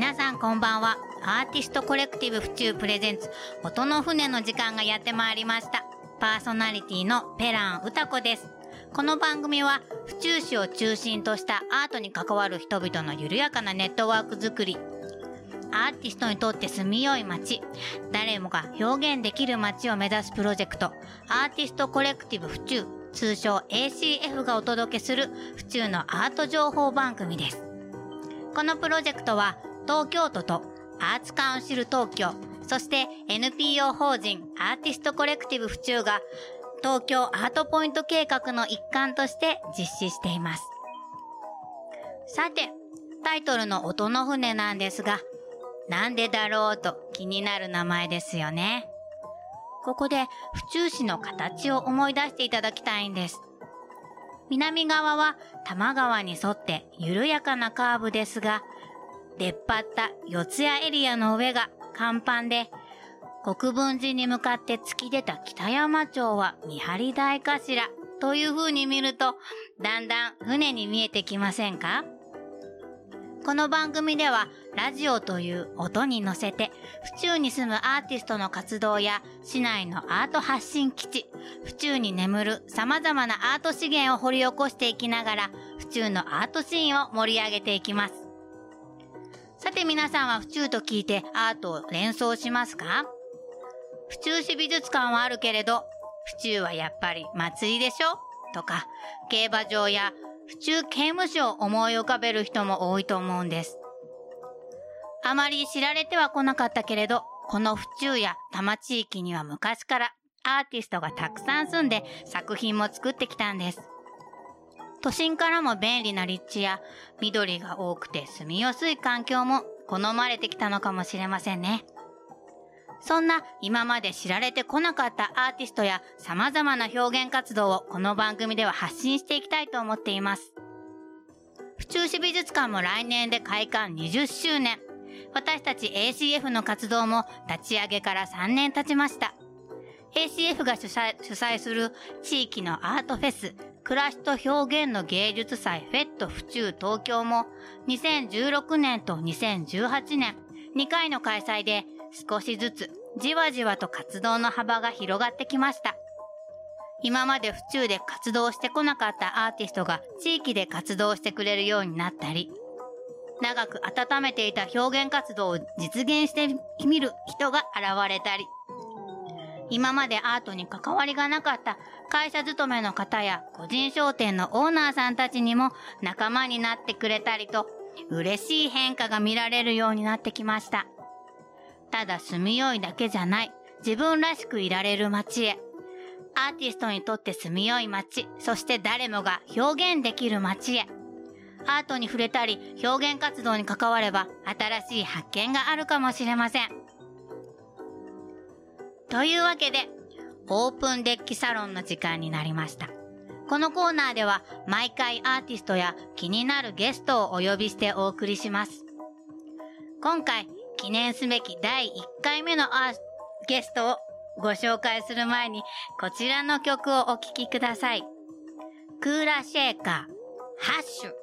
皆さんこんばんは。アーティストコレクティブ府中プレゼンツ音の船の時間がやってまいりました。パーソナリティのペラン歌子です。この番組は府中市を中心としたアートに関わる人々の緩やかなネットワーク作り、アーティストにとって住みよい街、誰もが表現できる街を目指すプロジェクト、アーティストコレクティブ府中、通称 ACF がお届けする府中のアート情報番組です。このプロジェクトは東京都とアーツカウンシル東京、そして NPO 法人アーティストコレクティブ府中が東京アートポイント計画の一環として実施しています。さて、タイトルの音の船なんですが、なんでだろうと気になる名前ですよね。ここで府中市の形を思い出していただきたいんです。南側は多摩川に沿って緩やかなカーブですが、出っ張った四谷エリアの上が甲板で、国分寺に向かって突き出た北山町は見張り台かしらという風に見ると、だんだん船に見えてきませんか？この番組ではラジオという音に乗せて府中に住むアーティストの活動や市内のアート発信基地、府中に眠る様々なアート資源を掘り起こしていきながら府中のアートシーンを盛り上げていきます。さて皆さんは府中と聞いてアートを連想しますか？府中市美術館はあるけれど、府中はやっぱり祭りでしょとか、競馬場や府中刑務所を思い浮かべる人も多いと思うんです。あまり知られてはこなかったけれど、この府中や多摩地域には昔からアーティストがたくさん住んで作品も作ってきたんです。都心からも便利な立地や緑が多くて住みやすい環境も好まれてきたのかもしれませんね。そんな今まで知られてこなかったアーティストや様々な表現活動をこの番組では発信していきたいと思っています。府中市美術館も来年で開館20周年。私たち ACF の活動も立ち上げから3年経ちました。ACF が主催する地域のアートフェス、暮らしと表現の芸術祭フェット府中東京も2016年と2018年2回の開催で少しずつじわじわと活動の幅が広がってきました。今まで府中で活動してこなかったアーティストが地域で活動してくれるようになったり、長く温めていた表現活動を実現してみる人が現れたり、今までアートに関わりがなかった会社勤めの方や個人商店のオーナーさんたちにも仲間になってくれたりと、嬉しい変化が見られるようになってきました。ただ住みよいだけじゃない、自分らしくいられる街へ。アーティストにとって住みよい街、そして誰もが表現できる街へ。アートに触れたり、表現活動に関われば、新しい発見があるかもしれません。というわけで、オープンデッキサロンの時間になりました。このコーナーでは、毎回アーティストや気になるゲストをお呼びしてお送りします。今回、記念すべき第1回目のゲストをご紹介する前に、こちらの曲をお聴きください。クーラシェーカー、ハッシュ。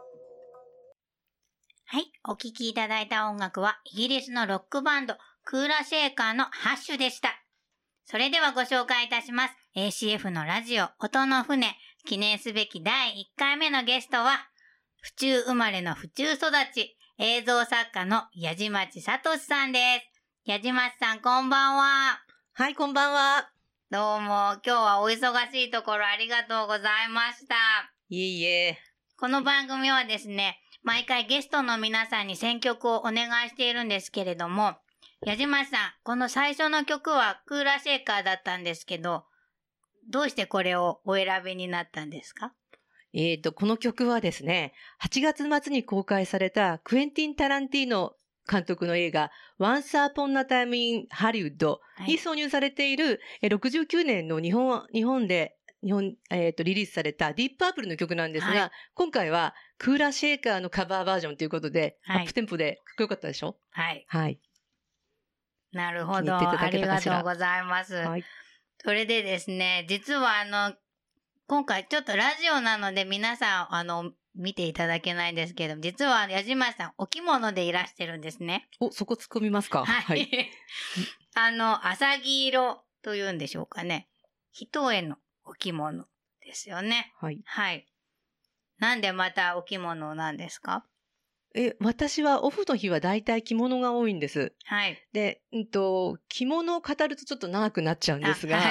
はい、お聴きいただいた音楽はイギリスのロックバンドクーラシェーカーのハッシュでした。それではご紹介いたします。ACF のラジオ音の船、記念すべき第1回目のゲストは、府中生まれの府中育ち、映像作家の矢島地聡さんです。矢島さん、こんばんは。 はい、こんばんは。 どうも、今日はお忙しいところありがとうございました。 いえいえ。 この番組はですね、毎回ゲストの皆さんに選曲をお願いしているんですけれども、矢島さん、この最初の曲はクーラーシェーカーだったんですけど、どうしてこれをお選びになったんですか？ この曲はですね、8月末に公開されたクエンティン・タランティーノ監督の映画 Once Upon a Time in Hollywood に挿入されている、69年の日本でリリースされたディープパープルの曲なんですが、はい、今回はクーラーシェーカーのカバーバージョンということで、はい、アップテンポでかっこよかったでしょ？はい。はい。 なるほど。ありがとうございます。はい。それでですね、実は今回ちょっとラジオなので皆さん、 見ていただけないんですけれども、実は矢島さん、お着物でいらしてるんですね。 お、そこ突っ込みますか？ はい。アサギ色というんでしょうかね。一重のお着物ですよね。 はい。 はい。なんでまたお着物なんですか？ 私はオフの日は大体着物が多いんです。 はい。 で、着物を語るとちょっと長くなっちゃうんですが、 はい。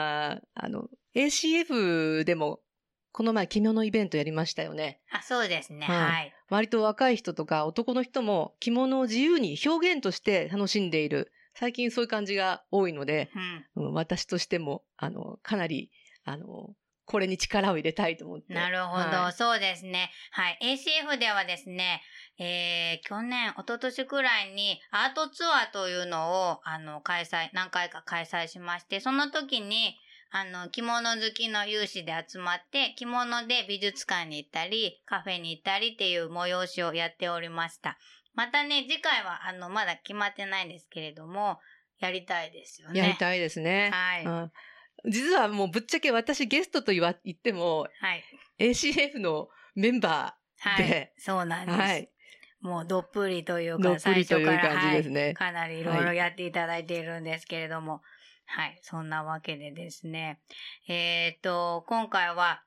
ACF でもこの前着物イベントやりましたよね。 そうですね。 はい。 はい。 割と若い人とか男の人も着物を自由に表現として楽しんでいる。最近そういう感じが多いので、私としても、かなり、これに力を入れたいと思って。 なるほど、はい、そうですね。はい。ACF ではですね、去年、一昨年くらいにアートツアーというのを、何回か開催しまして、その時に、着物好きの有志で集まって、着物で美術館に行ったり、カフェに行ったりっていう催しをやっておりました。またね、次回は、まだ決まってないんですけれども、やりたいですよね。 やりたいですね。 はい。 実はもうぶっちゃけ私ゲストと言っても、 はい、 ACF のメンバーで、 はい、そうなんです。はい、もうどっぷりというか、 最初から、感じですね、はい、 かなりいろいろやっていただいているんですけれども、はい、そんなわけでですね、今回は、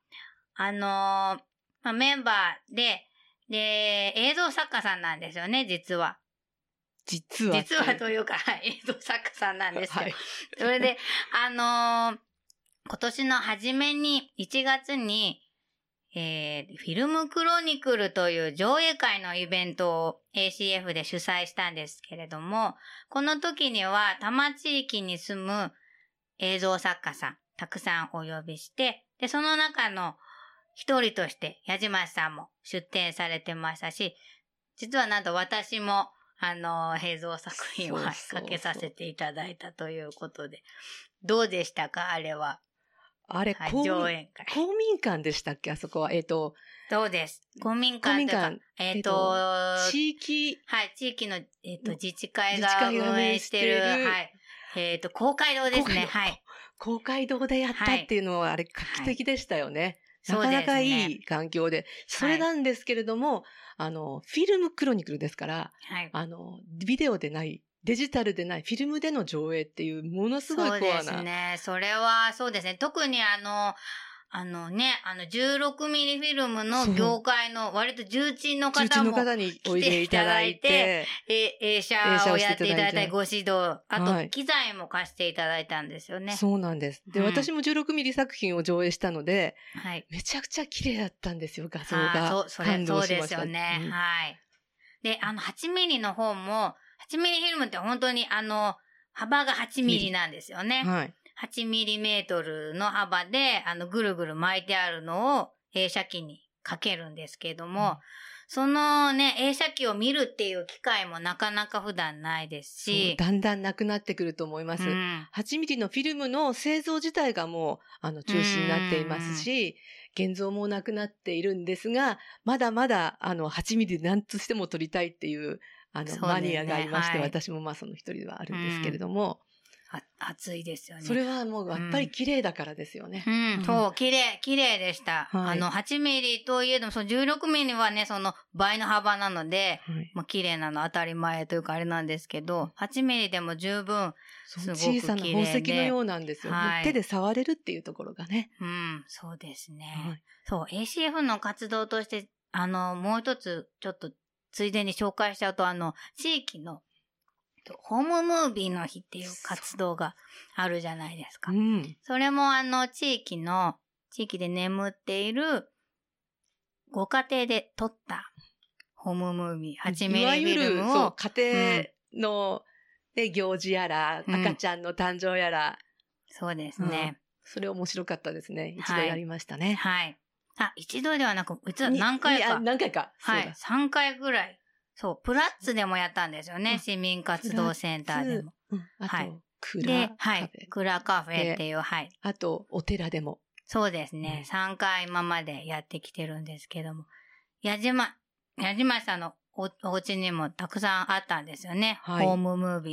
メンバーで、映像作家さんなんですよね、実は。実はというか、はい、映像作家さんなんですよ。はい、それで、今年の初めに、1月に、フィルムクロニクルという上映会のイベントを ACF で主催したんですけれども、この時には多摩地域に住む映像作家さん、たくさんお呼びして、で、その中の一人として矢島さんも出展されてましたし、実はなんと私も映像作品をかけさせていただいたということで。どうでしたかあれは。 あれ、 上演会。 公民館でしたっけあそこは。 そうです。公民館というか、 地域。 はい、地域の、自治会が運営してる、はい。公会堂ですね。はい。 公会堂でやったっていうのは、あれ、画期的でしたよね。なかなかいい環境で。それなんですけれども、フィルムクロニクルですから、ビデオでない、デジタルでない、フィルムでの上映っていう、ものすごいコアな。 そうですね。それは、そうですね。特に16ミリフィルムの業界の割と重鎮の方もにおいでいただいて、 映写をやっていただいたり、ご指導、あと機材も貸していただいたんですよね。 そうなんです。で、私も16ミリ作品を上映したので、めちゃくちゃ綺麗だったんですよ、画像が。 そうですよね。はい。で、8ミリの方も、8ミリフィルムって本当に幅が8ミリなんですよね。はい。8ミリメートルの幅で、ぐるぐる巻いてあるのを映写機にかけるんですけれども、そのね、映写機を見るっていう機会もなかなか普段ないですし。 だんだんなくなってくると思います。8ミリのフィルムの製造自体がもう、中止になっていますし、現像もなくなっているんですが、まだまだ、8ミリで何としても撮りたいっていう、マニアがいまして、私もその一人ではあるんですけれども、 暑いですよね。 それはもうやっぱり綺麗だからですよね。 そう、綺麗でした。8ミリといえども、その16ミリはね、その倍の幅なので、綺麗なの当たり前というかあれなんですけど、8ミリでも十分、すごく綺麗で。 小さな宝石のようなんですよ。手で触れるっていうところがね。 そうですね。そう、ACF の活動として、もう一つ、ちょっと、ついでに紹介しちゃうと、地域の、ホームムービーの日っていう活動があるじゃないですか。それも地域で眠っているご家庭で撮ったホームムービー、8ミリフィルムを。 そう、家庭の、行事やら、赤ちゃんの誕生やら。 そうですね。 それ面白かったですね。一度やりましたね。 はい。一度ではなく、実は何回か。 何回か。 はい。3回ぐらい。そう、プラッツでもやったんですよね。市民活動センターでも。 はい。クラカフェっていう、はい。 あと、お寺でも。 そうですね。3回今までやってきてるんですけども。矢島さんのお家にもたくさんあったんですよね。ホームムービーが。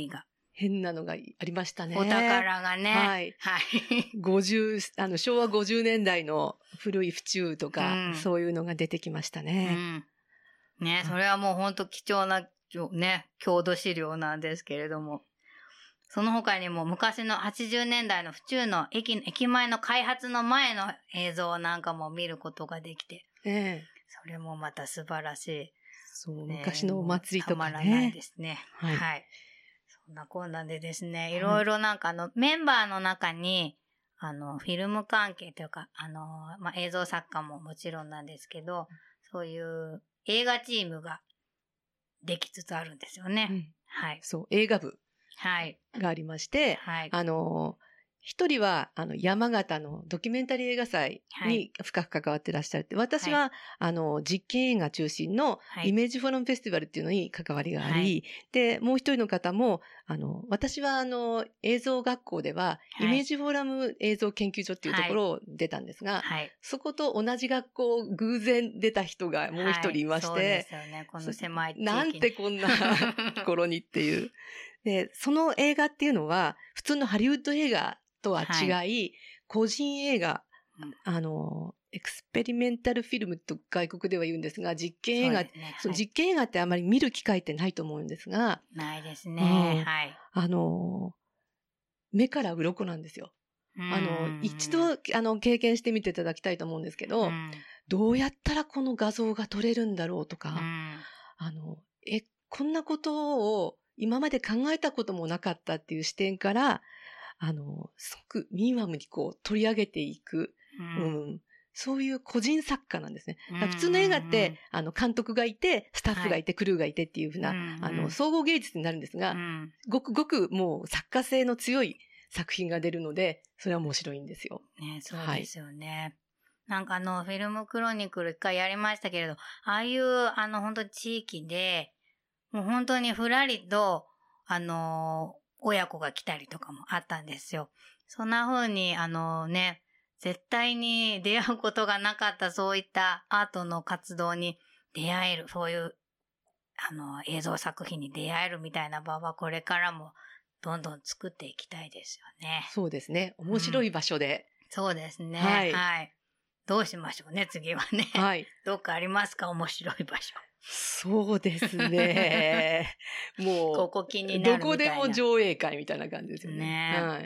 変なのがありましたね。 お宝がね。 はい。 はい。 昭和50年代の古い府中とか、 うんそういうのが出てきましたうね。 ん。ね、それはもう本当貴重な、ね、郷土資料なんですけれども。その他にも昔の80年代の府中の駅前の開発の前の映像なんかも見ることができて。それもまた素晴らしい。 そう、昔のお祭りとかね。 たまらないですね。 はい。 はい。そんなこんなんでですね、いろいろなんかメンバーの中に、フィルム関係というか、映像作家ももちろんなんですけど、そういう映画チームができつつあるんですよね。 うん、 はい。 そう、映画部がありまして、 はい。 一人は、山形のドキュメンタリー映画祭に深く関わってらっしゃるって、私は、実験映画中心のイメージフォーラムフェスティバルっていうのに関わりがあり、で、もう一人の方も、私は映像学校では、イメージフォーラム映像研究所っていうところを出たんですが、そこと同じ学校を偶然出た人がもう一人いまして、そうですよね、この狭い地域に。 なんてこんなところにっていう。で、その映画っていうのは、普通のハリウッド映画とは違い、個人映画、エクスペリメンタルフィルムと外国では言うんですが、実験映画、実験映画ってあまり見る機会ってないと思うんですが、 ないですね。はい。 目から鱗なんですよ。一度、経験してみていただきたいと思うんですけど、どうやったらこの画像が撮れるんだろうとか、こんなことを今まで考えたこともなかったっていう視点から、すごくミニマムにこう取り上げていく、そういう個人作家なんですね。普通の映画って、監督がいて、スタッフがいて、クルーがいてっていうふうな、総合芸術になるんですが、ごくごくもう作家性の強い作品が出るので、それは面白いんですよ。 ね、そうですよね。なんかフィルムクロニクル一回やりましたけれど、ああいう本当に地域で、もう本当にふらりと、親子が来たりとかもあったんですよ。そんな風に絶対に出会うことがなかったそういったアートの活動に出会える、そういう映像作品に出会えるみたいな場はこれからもどんどん作っていきたいですよね。 そうですね。面白い場所で。 そうですね。はい。どうしましょうね、次はね。はい。どっかありますか、面白い場所。 そうですね。もう、 ここ気になるみたいな。 どこでも上映会みたいな感じですよね。 はい。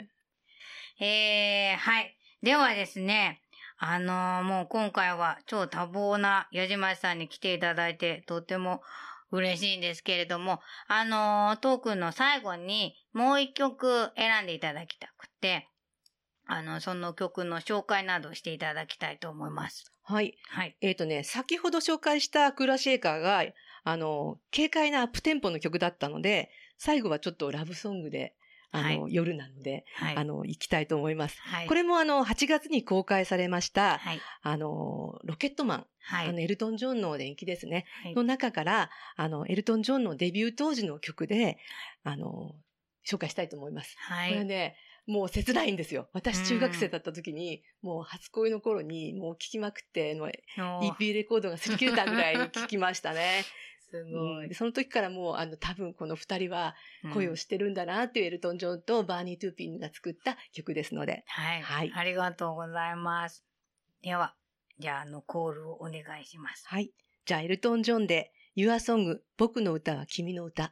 はい。ではですね、もう今回は超多忙な矢島さんに来ていただいて、とても嬉しいんですけれども、トークの最後にもう一曲選んでいただきたくて、その曲の紹介などしていただきたいと思います。 はい。はい。先ほど紹介したクーラーシェーカーが、軽快なアップテンポの曲だったので、最後はちょっとラブソングで、夜なので、行きたいと思います。これも8月に公開されました、ロケットマン、エルトン・ジョンの伝記ですね、の中から、エルトン・ジョンのデビュー当時の曲で、紹介したいと思います。これね、もう切ないんですよ。私中学生だった時に、もう初恋の頃にもう聴きまくって、EP レコードが擦り切れたぐらい聴きましたね。 すごい。 その時からもう多分この二人は恋をしてるんだなっていうエルトン・ジョンとバーニー・トゥーピンが作った曲ですので。 はい。ありがとうございます。では、じゃあコールをお願いします。 はい。じゃあエルトン・ジョンで Your Song 僕の歌は君の歌。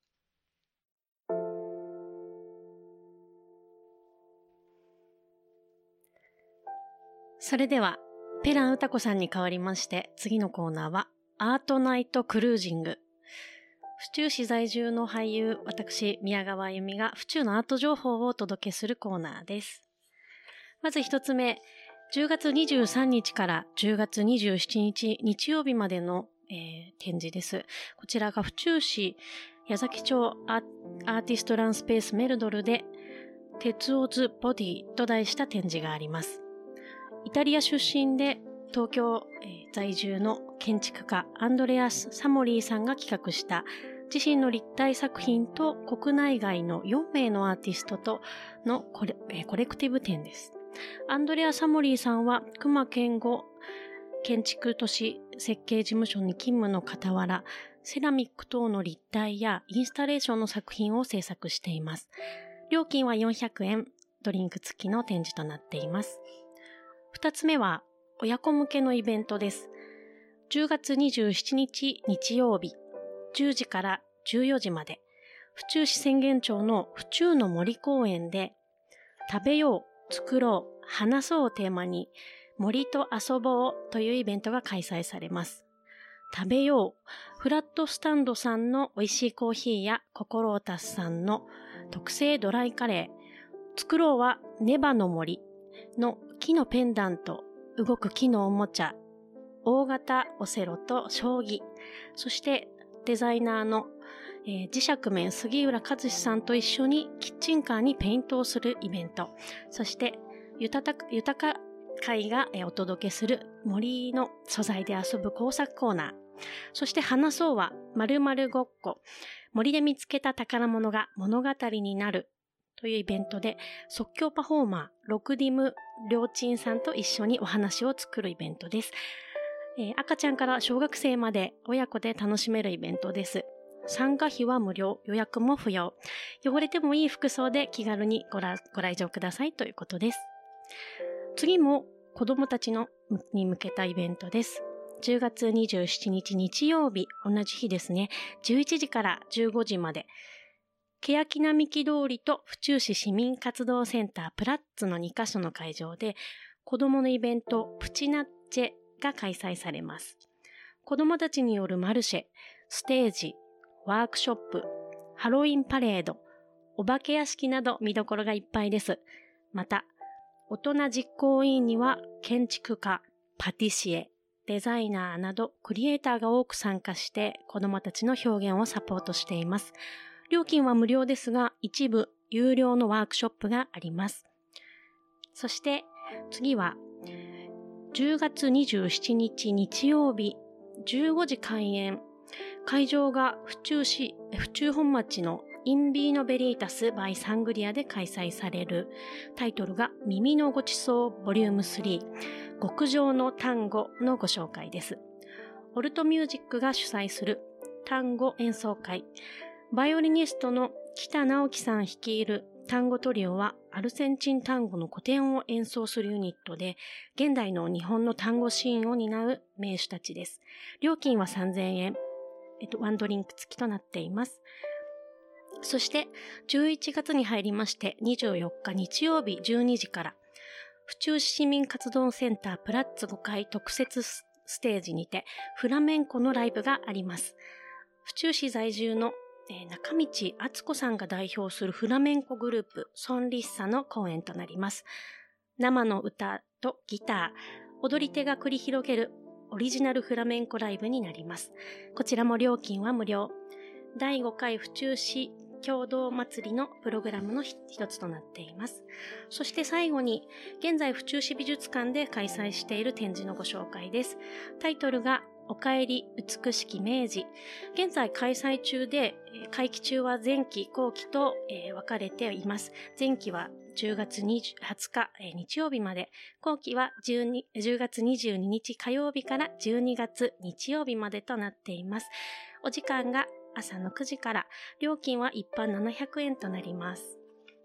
それでは、ペラン歌子さんに代わりまして、次のコーナーは、アートナイトクルージング。府中市在住の俳優、私、宮川あゆみが府中のアート情報をお届けするコーナーです。まず一つ目、10月23日から10月27日日曜日までの、展示です。こちらが府中市矢崎町アーティストランスペースメルドルで、鉄オズボディと題した展示があります。イタリア出身で東京、在住の建築家アンドレアス・サモリーさんが企画した自身の立体作品と国内外の4名のアーティストとのコレクティブ展です。アンドレア・サモリーさんは隈研吾建築都市設計事務所に勤務の傍ら、 セラミック等の立体やインスタレーションの作品を制作しています。料金は400円、ドリンク付きの展示となっています。2つ目は親子向けのイベントです。10月27日日曜日、10時から14時まで、府中市浅間町の府中の森公園で、食べよう、作ろう、話そうをテーマに、森と遊ぼうというイベントが開催されます。食べよう、フラットスタンドさんの美味しいコーヒーや心を足すさんの特製ドライカレー、作ろうはネバの森の木のペンダント、動く木のおもちゃ、大型オセロと将棋、そしてデザイナーの、磁石面杉浦和志さんと一緒にキッチンカーにペイントをするイベント、そして豊か会がお届けする森の素材で遊ぶ工作コーナー、そして話そうは〇〇ごっこ、森で見つけた宝物が物語になるというイベントで、即興パフォーマーロクディムりょうちんさんと一緒にお話を作るイベントです。赤ちゃんから小学生まで親子で楽しめるイベントです。参加費は無料、予約も不要。汚れてもいい服装で気軽にご来場くださいということです。次も子どもたちに向けたイベントです。10月27日日曜日、同じ日ですね、11時から15時まで、欅並木通りと府中市市民活動センタープラッツの2カ所の会場で、子どものイベントプチナッチェが開催されます。子どもたちによるマルシェ、ステージ、ワークショップ、ハロウィンパレード、お化け屋敷など見どころがいっぱいです。また、大人実行委員には建築家、パティシエ、デザイナーなどクリエイターが多く参加して子どもたちの表現をサポートしています。料金は無料ですが、一部有料のワークショップがあります。そして次は10月27日日曜日15時開演。会場が府中本町のインビーノベリータスバイサングリアで開催される。タイトルが耳のごちそうボリューム3、極上の単語のご紹介です。オルトミュージックが主催する単語演奏会。バイオリニストの北直樹さん率いる単語トリオはアルゼンチン単語の古典を演奏するユニットで、現代の日本の単語シーンを担う名手たちです。料金は3000円。ワンドリンク付きとなっています。そして11月に入りまして24日日曜日12時から府中市市民活動センタープラッツ5階特設ステージにてフラメンコのライブがあります。府中市在住の中道敦子さんが代表するフラメンコグループソンリッサの公演となります。生の歌とギター、踊り手が繰り広げるオリジナルフラメンコライブになります。こちらも料金は無料。第5回府中市共同祭りのプログラムの一つとなっています。そして最後に、現在府中市美術館で開催している展示のご紹介です。タイトルがおかえり美しき明治。現在開催中で、会期中は前期後期と、分かれています。前期は10月20日、日曜日まで、後期は10月22日火曜日から12月日曜日までとなっています。お時間が朝の9時から、料金は一般700円となります。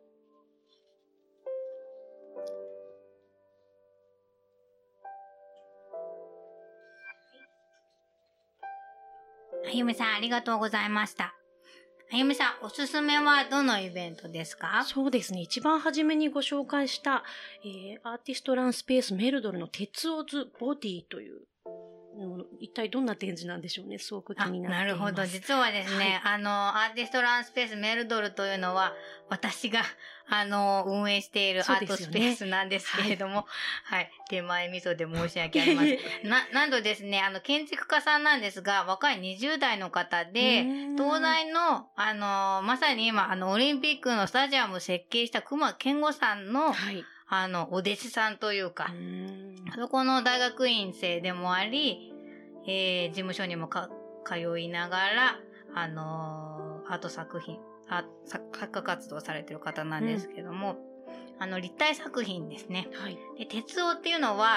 あゆみさん、ありがとうございました。あゆみさん、おすすめはどのイベントですか？ そうですね。一番初めにご紹介した、アーティストランスペースメルドルの鉄オズボディという一体どんな展示なんでしょうね。すごく気になっています。 なるほど。実はですね、はい、アーティストランスペースメルドルというのは、私が、運営しているアートスペースなんですけれども、はい。手前味噌で申し訳ありません。なんとですね、建築家さんなんですが、若い20代の方で、東大の、まさに今、オリンピックのスタジアムを設計した隈研吾さんの、はい、お弟子さんというか、そこの大学院生でもあり、事務所にも通いながら、アート作品、作家活動されてる方なんですけども、立体作品ですね。はい。で、鉄オっていうのは、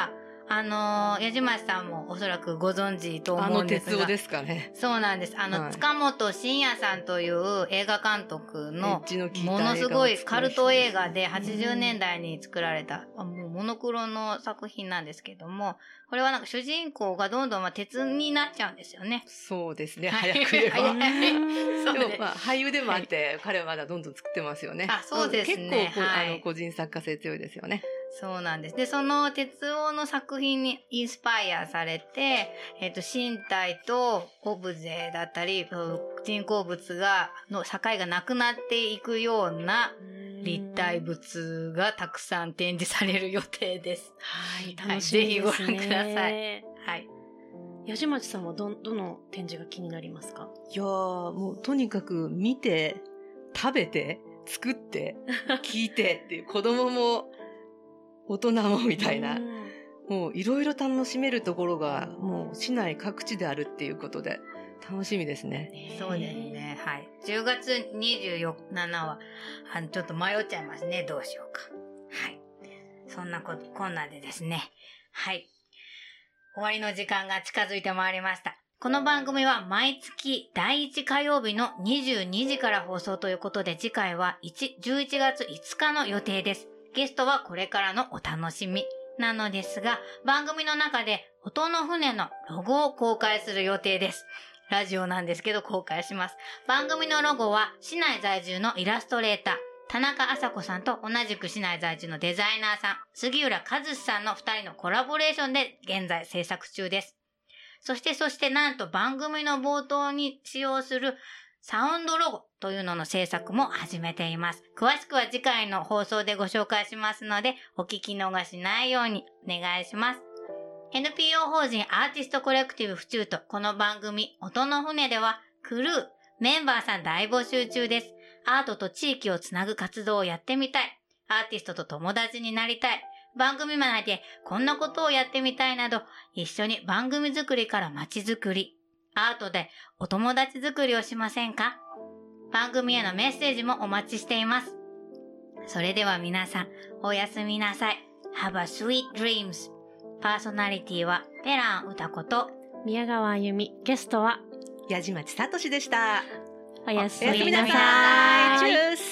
矢島さんもおそらくご存知と思うんですが。 鉄夫ですかね。 そうなんです。 はい塚本慎也さんという映画監督のエッジの効いた映画をものすごいカルト映画で作る人です 80年代に作られた、もうモノクロの作品なんですけども、これはなんか主人公がどんどん鉄になっちゃうんですよね。 そうですね、 はい早く言えば。 はいそうでもです俳優でもあって、彼はまだどんどん作ってますよね。 あそうですね結構はい個人作家性強いですよね。 そうなんです。で、その鉄夫の作品にインスパイアされて、身体とオブジェだったり、人工物の境がなくなっていくような立体物がたくさん展示される予定です。 はい、 はい楽しみですね。 ぜひご覧ください。はい。 矢島さんはどの展示が気になりますか？ いやー、もうとにかく見て、食べて、作って、聞いてっていう子供も大人もみたいな、もういろいろ楽しめるところがもう市内各地であるっていうことで楽しみですね。 そうですね。はい。10月24日は、ちょっと迷っちゃいますね。どうしようか。はい。そんなこんなでですね。はい。終わりの時間が近づいてまいりました。この番組は毎月第1火曜日の22時から放送ということで、次回は11月5日の予定です。ゲストはこれからのお楽しみなのですが、番組の中で音の船のロゴを公開する予定です。ラジオなんですけど公開します。番組のロゴは市内在住のイラストレーター、田中麻子さんと同じく市内在住のデザイナーさん、杉浦和志さんの2人のコラボレーションで現在制作中です。そしてなんと番組の冒頭に使用するサウンドロゴというのの制作も始めています。詳しくは次回の放送でご紹介しますので、お聞き逃しないようにお願いします。NPO 法人アーティストコレクティブ府中とこの番組音の船ではクルー、メンバーさん大募集中です。アートと地域をつなぐ活動をやってみたい。アーティストと友達になりたい。番組内でこんなことをやってみたいなど、一緒に番組作りから街づくり、アートでお友達作りをしませんか？番組へのメッセージもお待ちしています。それでは皆さん、おやすみなさい。Have a sweet dreams. パーソナリティはペラン歌子と宮川あゆみ、ゲストは矢島千聡でした。 おやすおやすみなみなさい。 さい。チュース。